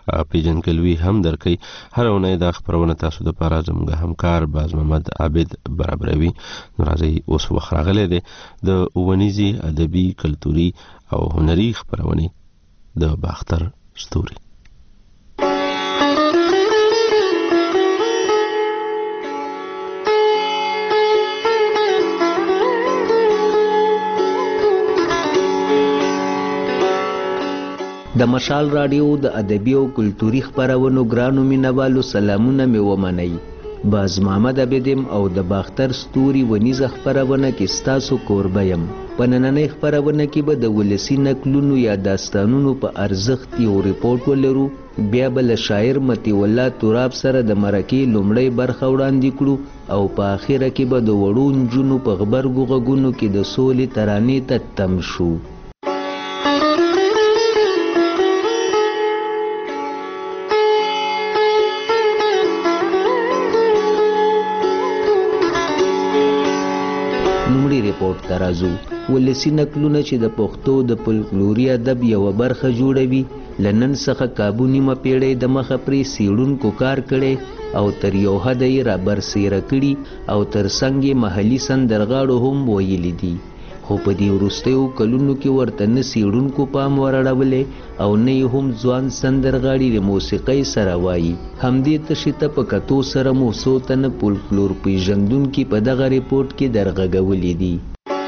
پیژندګلوي هم درکوي. هر اونۍ دا خبرونه تاسو د لپاره زموږ همکار باز محمد عابد برابروي. نو راځئ اوس وخت راغلی دی د ونیزي ادبي کلتوري او هنري خبرونې د باختر ستوري. د مشال رادیو د ادبي او کلتوري خبرونو ګرانو مینوالو سلامونه مې ومنئ. باز محمد عابدم او د باختر ستوري ونیزه خبرونه کې ستاسو کوربه یم. په نننۍ خبرونه کې به د ولسي نکلونو یا داستانونو په ارزښت یو ریپورټ ولرو. بیا به له شاعر مطیع الله تراب سره د مرکې لومړۍ برخه وړاندې کړو او په آخره کې به د وړو نجونو په غبرګو غږونو کې د سولې ترانې ته تم شو. ریپورټ ته راځو. ولسي نکلونه چې د پښتو د فولکلوري ادب یوه برخه جوړوي له نن څخه کابو نیمه پیړۍ د مخه پرې څېړونکو کار کړی او تر یو حده یې رابرسېره کړي او تر څنګ یې محلي سندرغاړو هم ویلي دي. خو په دې وروستیو کلونو کې ورته نه څېړونکو پام ورړولی او نه یې هم ځوان سندرغاړي د موسیقۍ سره وایي. همدې تشې ته په کتو سره مو څو تنه فولکلور پېژندونکي په دغه ریپورټ کې درغږولي دي.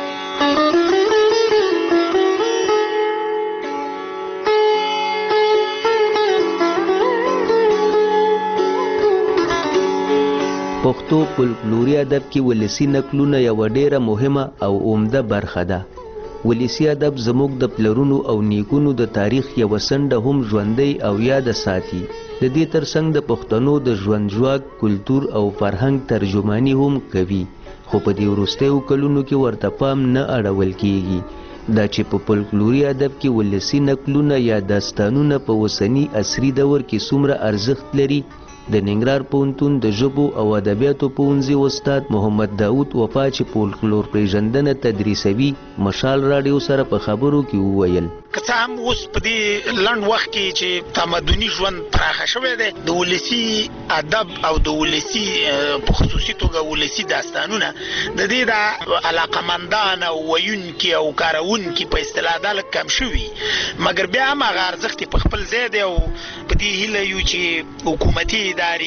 پښتو فولکلوري ادب کې ولسي نکلونه یوه ډیره مهمه او عمده برخه ده. ولسي ادب زموږ د پلرونو او نیکونو د تاریخ یوه څنډه هم ژوندۍ او یاده ساتي. د دې ترڅنګ د پښتنو د ژوند ژواک، کلتور او فرهنګ ترجماني هم کوي. خو په دې وروستیو کلونو کې ورته پام نه اړول کیږي. دا چې په فولکلوري ادب کې ولسي نکلونه یا داستانونه په اوسني عصري دور کې څومره ارزښت لري، د ننګرهار پوهنتون د ژبو او ادبیاتو پوهنځي استاد محمد داود وفا چې فولکلور پیژندنه تدریسوي مشال راډیو سره په خبرو کې وویل. که څه هم اوس په دې لنډ وخت کې چې تمدني ژوند پراخه شوی دی، د ولسي ادب او د ولسي په خصوصي توګه ولسي داستانونه د دې د علاقمندان او ویونکي او کارونکي په اصطلاح دا لږ کم شوي، مګر بیا هم هغه ارزښت په خپل ځای دی او په دې هیله یو چې حکومتي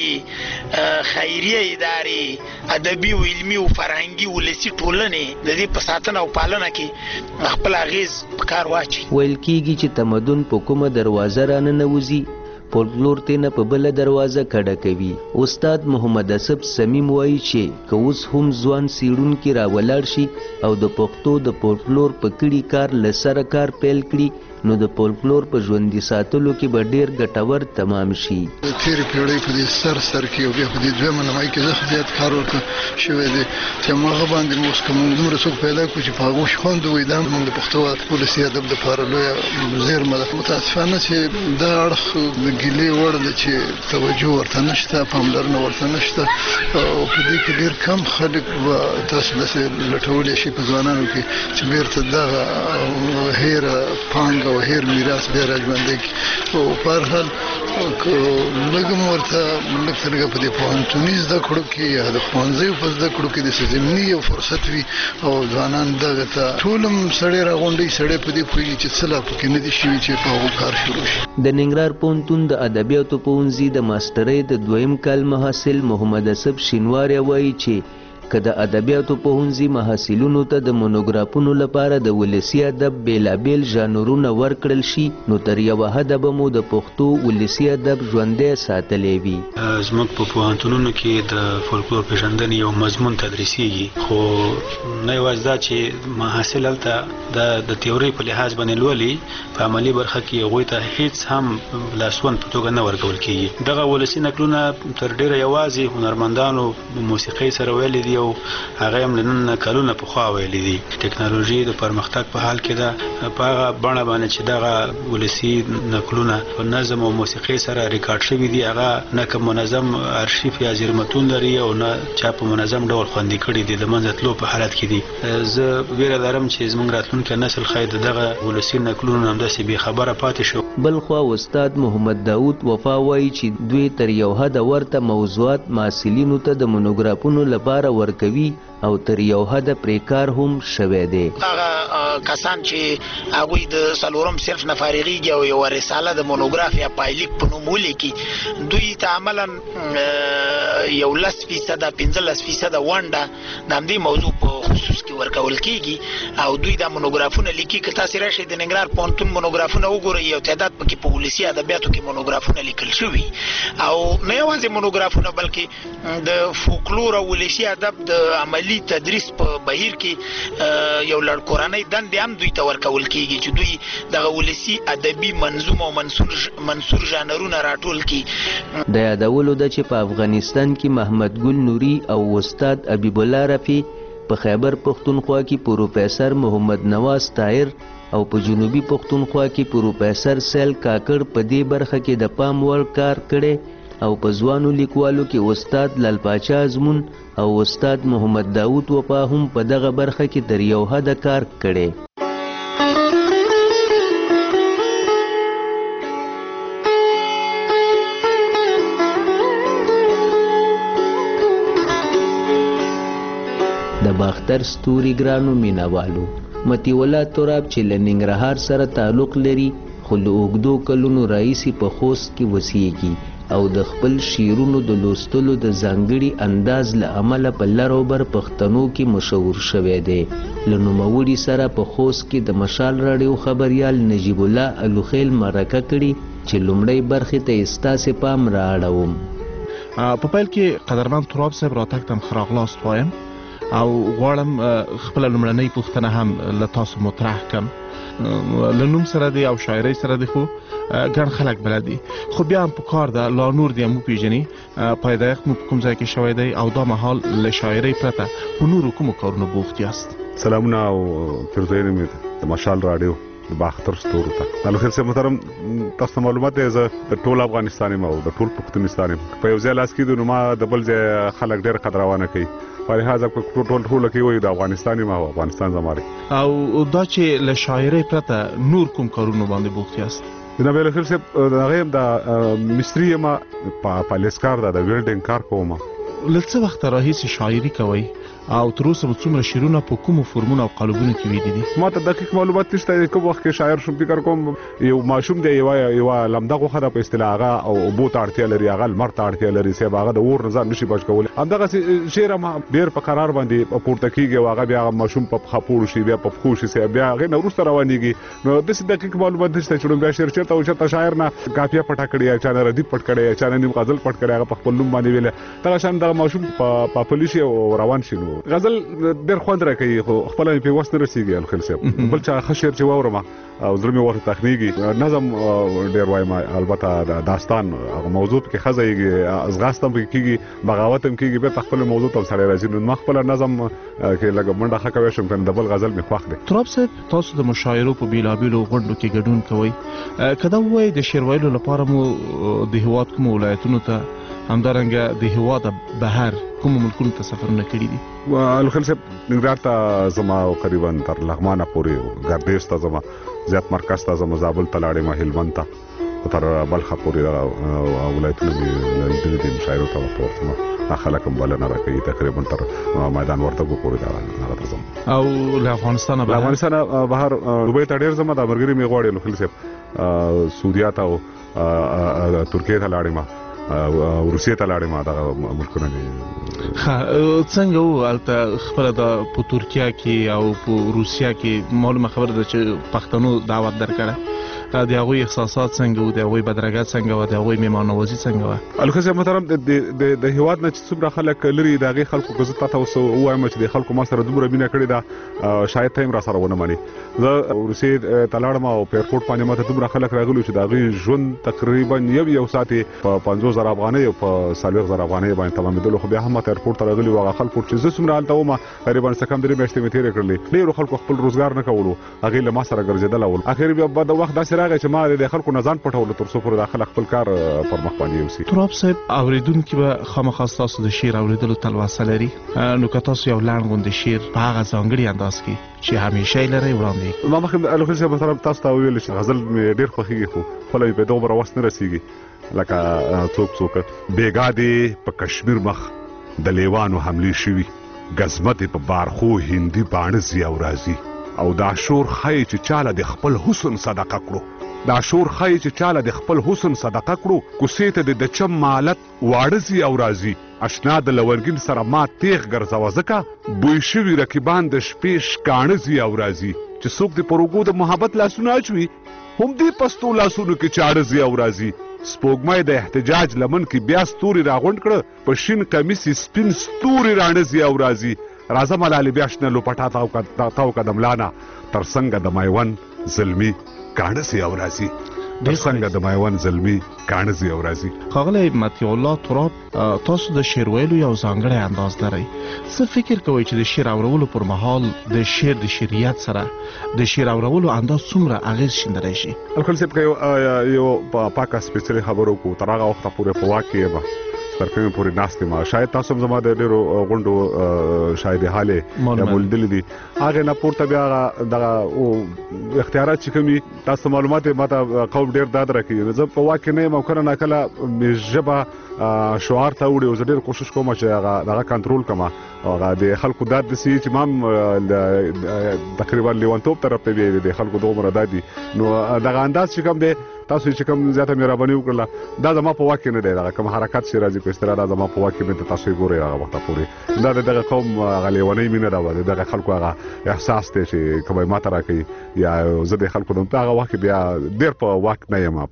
ادارې، خیریه ادارې، ادبي او علمي او فرهنګي ولسي ټولنې د دې په ساتنه او پالنه کې خپل اغیز په کار واچي. ویل کېږي چې تمدن په کومه دروازه راننوځي، فولکلور ته نه په بله دروازه کډه کوي. استاد محمد اسب صمیم وایي چې که اوس هم ځوان څېړونکي راولاړ شي او د پښتو د فولکلور په کړي کار له سره کار پیل کړي، نو د فولکلور په ژوندي ساتلو کې به ډېر ګټور تمام شي. د تېرې پیړۍ په دې سر کې او بیا په دې دویمه نمایي کې زه زیات کار ورته شوی دی چې هماغه باندې مو اوس که موږ دومره څوک پیدا کړو چې په هغو خوند ووایي، دا موږ د پښتو ولسي ادب دپاره لویه زیرمه ده. متاسفانه چې دا اړخ د ګیلې وړ ده چې توجه ورته نشته، پاملرنه ورته نشته او په دې کې ډېر کم خلک به تاسو داسې لټولی شي په ځوانانو کې چې بېرته دغه هیره پانګه او هیر میراث بیا راژوندی کړي. او په هر حال که لږ هم ورته لږ تر لږه په دې پوهنتوني زده کړو کې یا د ښوونځیو په زده کړو کې داسې ضمني یو فرصت وي او ځوانان دغه ته ټول هم سړی راغونډوي، سړی په دې پوهېږي چې څه لا پکې نه دي شوي چې په هغو کار شروع شي. د ننګرهار پوهنتون د ادبیاتو پوهنځي د ماسټرۍ د دویم کال محصل محمد اسب شینواری وایي چې که د ادبیاتو پوهنځي محصلینو ته د مونوګرافونو لپاره د ولسي ادب بیلابیل ژانرونه ورکړل شي، نو تر یوه حده به مو د پښتو ولسي ادب ژوندی ساتلی وي. زموږ په پوهنتونونو کې د فولکلور پیژندنې یو مضمون تدریسیږي، خو نه یوازې دا چې محصل هلته د تیورۍ په لحاظ باندې لولي، په عملي برخه کې هغوی ته هیڅ هم لاسوند په توګه نه ورکول کېږي. دغه ولسي نکلونه تر ډېره یوازې هنرمندانو موسیقۍ سره ویلي دي او هغه هم نن کلونه پخوا ویلي دي ټکنالوژي د پرمختګ په حال کې ده په هغه بڼه باندې چې دغه ولسي نقلونه په نظم او موسیقي سره ریکارډ شوي دي هغه نه کوم منظم ارشیف یا زیرمتون لري او نه چا په منظم ډول خوندي کړي دي د منځ تلو په حالت کې دي زه ویره لرم چې زموږ راتلونکی نسل خاید دغه ولسي نقلونه همداسې بې خبره پاتې شو. بلخوا استاد محمد داود وفا وایي چې دوی تر یو حده ورته موضوعات محصلینو ته د مونوګرافونو لپاره ورکوي او تر یو حده پرې کار هم شوی دی. هغه کسان چې هغوی د څلورم صنف نه فارغېږي او یوه رساله د مونوګراف یا پایلیک په نوم ولیکي دوی ته عملا 11% 15% ونډه د همدې موضوع په خصوص کې ورکول کېږي او دوی دا مونوګرافونه لیکي. که تاسې راشئ د ننګرهار پوهنتون مونوګرافونه وګورئ یو تعداد پکې په ولسي ادبیاتو کې مونوګرافونه لیکل شوي او نه یوازې مونوګرافونه بلکې د فولکلور او ولسي ادب د عملي تدریس په بهیر کې یو لړ کورنۍ دندې هم دوی ته ورکول کېږي چې دوی دغه ولسي ادبي منظوم او منثور ژانرونه راټول کړي. د یادولو ده چې په افغانستان کې محمد ګل نوري او استاد حبیب الله رفیع په خیبر پختونخوا کې پروفیسر محمد نواز طاهر او په جنوبي پختونخوا کې پروفیسر سیل کاکړ په دې برخه کې د پام وړ کار کړی او په ځوانو لیکوالو کې استاد لال پاچا ازمون او استاد محمد داود وفا هم په دغه برخه کې تر یو حده کار کړی. د باختر ستوري ګرانو مینوالو متی الله تراب چې له ننګرهار سره تعلق لري خو له اوږدو کلونو راهیسې په خوست کې اوسیږي او د خپل شعرونو د لوستلو د ځانګړي انداز له امله په لر او بر پښتنو کې مشهور شوی دی. له نوموړي سره په خوست کې د مشال راډیو خبریال نجیب الله الوخیل مرکه کړي چې لومړی برخې ته یې ستاسې پام رااړوم. په پیل کې قدرمن تراب صاحب راتګ ته ښه وایم او غواړم خپل لومړنۍ پوښتنه هم له تاسو مطرح کړم. له نوم سره دی او شاعرۍ سره دی خو ګڼ خلک بلد دي خو بیا هم پکار ده لا نور دی هم وپېژني پیدایښت مو په کوم ځای کې شوی دی او دا مهال له شاعرۍ پرته په نورو کومو کارونو بوخت یاست؟ سلامونه او پیرزوینې مې د مشال راډیو د باختر ستورو ته الوخیل صاحب محترم تاسو ته معلومات دی زه د ټول افغانستان یم او د ټول پښتونستان یم په یو ځای لاس کېدو نو ما د بل ځای خلک ډېر قدرونه کوي په لحاظه ټول کې وایي د افغانستان یم او افغانستان زما دی. او دا چې له شاعرۍ پرته نور کوم کارونو باندې بوخت یاست؟ جناب الوخیل صاحب د هغې هم د مستري یم په لیسکار ده د ویلډینګ کار کوم. له څه وخته راهیسې شاعري کوئ او تر اوسه مو څومره شعرونه په کومو فورمونو او قالبونو کې ویلي دي؟ ما ته دقیق معلومات نشته کوم وخت کې شاعر شوم. فکر کوم یو ماشوم دی یوه لمده غوښه ده په اصطلاح هغه او اوبو ته اړتیا لري هغه لمر ته اړتیا لري صاحب هغه د اور نه ځان نشي بچ کولی. همدغسې شعر هم ډېر په قرار باندې پورته کېږي او هغه بیا هغه ماشوم په پښه پوړ شي بیا په پښو شي صاحب بیا هغې نه وروسته روانېږي. نو داسې دقیق معلومات نشته چې بیا شعر چېرته او چېرته شاعر نه کافیه پټه کړې یا چا نه ردیف پټ کړی یا چا نه نیم غزل پټ کړی هغه په خپل نوم باندې ویلی دغه شان دغه ماشوم په پلی شي او روان شي. نو غزل ډېر خوند راکوي خو خپله مې پرې وس نه رسېږي الوخیل صاحب. بل چا ښه شعر چې واورم او زړه مې ورته تخنیږي. نظم ډېر وایم البته داستان هغه موضوع پکې ښه ځایږي ځغاسته هم پکې کېږي بغاوت هم کېږي بېرته خپله موضوع ته سړی راځي. نو ما خپله نظم کې لږ منډه ښه کوی شم که د بل غزل مې خوښ دی. تراب صاحب تاسو د مشاعرو په بېلابېلو غونډو کې ګډون کوئ که دا ووایئ د شعر ویلو لپاره مو د هېواد کومو ولایتونو ته همدارنګه د هېواده بهر کومو ملکونو ته سفرونه کړي دي؟ الوخیل صاحب ننګرهار ته ځم قریبا تر لغمانه پورې ګردیز ته ځم زیات مرکز ته ځم زابل ته لاړم هلمند ته تر بلخه پورې ولایتونه مې لیدلي دي مشاعرو ته ورته ورځم خلک هم بلنه راکوي تقریبا تر میدان وردګو پورې هغه ته ځم. او له افغانستانه بهر دوبۍ ته ډېر ځم دا ملګري مې غواړي الوخیل صاحب سعودیا ته او ترکیې ته لاړم روسیې ته لاړم دغه ملکونه دي. څنګه وو هلته خپله د په ترکیه کې او په روسیه کې معلومه خبره ده چې پښتنو دعوت درکړی د هغوی احساسات څنګه و، د هغوی بدرګه څنګه و، د هغوی میهمانوازي څنګه و. الکه محترم د هیواد نه چې څومره خلک لري د هغې خلکو که زه تاسو ووایم چې د خلکو ما سره دومره مینه کړې ده شاید ته هم را سره ونه منې. زه روسیې ته لاړم او په ایرپورټ باندې ماته دومره خلک راغلي چې د هغې ژوند تقریبا یو ساعت په 50,000 افغانۍ او په 40,000 افغانۍ باندې تمامېدلو، خو بیا هم ماته ایرپورټ ته راغلي وو. هغه خلکو چې زه څومره هلته وم تقریبا څه کم 3 میاشتې مې تېرې کړلې، ډېرو خلکو خپل روزګار نه کولو، هغې له ما سره ګرځېدله ول. اخر بیا بعد وخت داسې راغی چې ما د خلکو نه ځان پټولو تر څو پورې دا خلک خپل کار پر مخ باندې یوسي. تراب صاحب، اوریدونکي به خامخا ستاسو د شعر اوریدلو تلوسه لري، نو که تاسو یو لنډ غوندې شعر په هغه ځانګړي انداز کې چې همیشه یې لرئ وړاندې. ما مخکې الکه صاحب محترم تاسو ته وویل چې غزل مې ډېر خوښېږي، خو خپله مې په دومره وس نه رسېږي لکه څوک بېګا دې په کشمیر مخ د لیوانو حملې شوي، ګزمت په بارخو هندي باڼه ځي او راځي، او دا شور ښایي چې چاله د خپل حسن صدقه کړو، دا شور ښایي چې چاله د خپل حسن صدقه کړو، کوڅې ته د چم مالت واړه ځي او راځي، اشنا د لونګین سره ما تیغ ګرځوه ځکه بوی شوي رقیبان د شپې شکاڼه ځي او راځي، چې څوک د پر اوږو د محبت لاسونه اچوي هم دې پستو لاسونو کې چاړه ځي او راځي، سپوږمۍ د احتجاج لمن کې بیا ستوري راغونډ کړه، په شین کمیس سپین ستوري راڼه ځي او راځي، راځه ملالې بیا شنه لوپټا تاو که د ملانه تر څنګه د میوند زلمي کاڼه ځي او راځي، تر څنګه د میوند زلمي کاڼه ځي او راځي. ښاغلی مطیع الله تراب، تاسو د شعر ویلو یو ځانګړی انداز لرئ. څه فکر کوئ چې د شعر اورولو پر مهال د شعر د شعریت سره د شعر اورولو انداز څومره اغېز شیندلی شي؟ الکل صاحب که یو پاکه سپېڅلې خبرو کو تر هغه وخته پورې په واک کې یم تر کومې پورې ناست یم، شاید تاسو هم زما د ډېرو غونډو شاید حالې مولیدلي دي، هغې نه پورته بیا هغه دغه اختیارات چې کوم تاسو معلومات یې ماته قوم ډېر داد راکوي، زه په واک کې نه یم او کله ناکله مې ژبه شعار ته وړي او زه ډېر کوشش کوم چې هغه کنټرول کړم، هغه د خلکو داد داسې چې ما هم تقریبا لیونتوب طرف ته دی د خلکو دومره داد دي، نو دغه انداز چې کوم دی تاسو چې کوم زیاته مهرباني وکړله دا زما په واک کې نه دی، دغه کوم حرکت چې راځي په اصطلاح دا زما په واک کې نه دی، تاسو یې ګورئ هغه وخته پورې دا د دغه قوم هغه لیونۍ مینه ده، د دغه خلکو هغه احساس دی چې کوم یې ماته راکوي یا زه د خلکو د هغه وخت کې بیا ډېر په واک نه یم.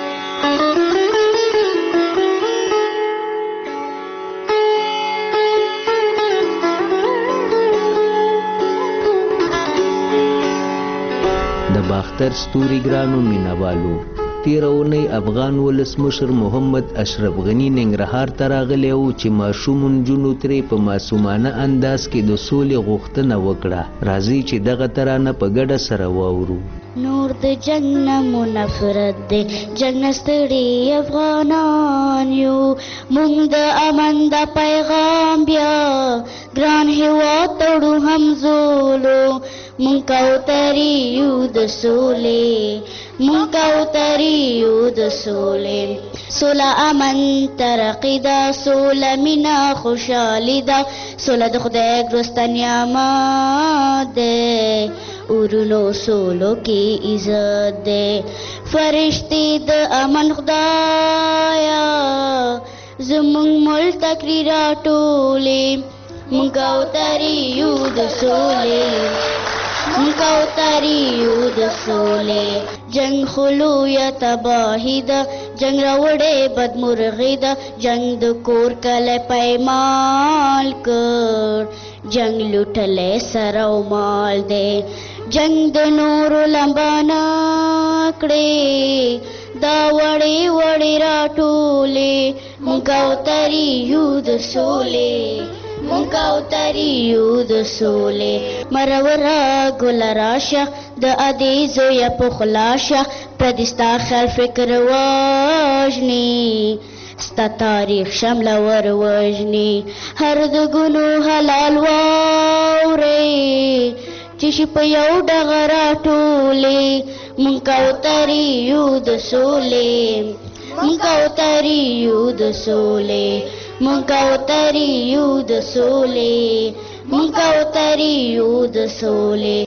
د باختر ستوري ګرانو مینوالو، تیره اونۍ افغان ولسمشر محمد اشرف غني ننګرهار ته راغلی و چې ماشوم نجونو ترې په معصومانه انداز کې د سولې غوښتنه وکړه. راځئ چې دغه ترانه په ګډه سره واورو. نور د جنگ نه مو نفرت دی، جنگ نه ستړي افغانان یو، مونږ د امن د پیغام بیا ګران هېواد تړو همزولو، مونږ کوترې یو د سولې، مونږ کوترې یو د سولې، سوله امن ترقي ده، سوله مینه خوشحالي ده، سوله د خدای ګرسته نعمت دی، ورونو سولو کې عزت دی، فرشتې د امن خدایا زمونږ ملک تکرې راټولې، مونږ کوترې یو د سولې، مونږ کوترې یو د سولې، جنگ خلو یا تباهي ده، جنگ راوړې بدمرغي ده، جنگ د کور کلی پیمال کړ، جنگ لوټلی سر او مال دی، جنگ د نورو لمبانه کړې دا وړې وړې راټولې، مونږ کوترې یو د سولې، مونږ کوترې یو د سولې، مروره ګله راشه د ادې زویه پخلا شه، پردي ستا خیال فکر وژني، ستا تاریخ شمله ور وژني، هر د ګلو حلال واورئ چې شي په یو ډغه راټولې، مونږ کوترې یو د سولې، مونږ کوترې یو د سولې، مونږ کوترې یو د سولې، مونږ کوترې یو د سولې.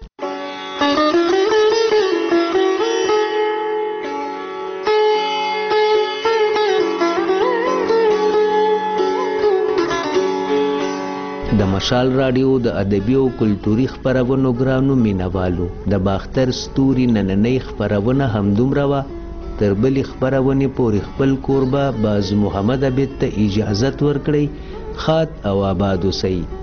د مشال رادیو د ادبي او کلتوري خپرونو ګرانو مینوالو د باختر ستوري نننۍ خپرونه همدومره وه. تر بلې خپرونې پورې خپل کوربه باز محمد عبید ته اجازت ورکړئ. ښاد او آباد اوسئ.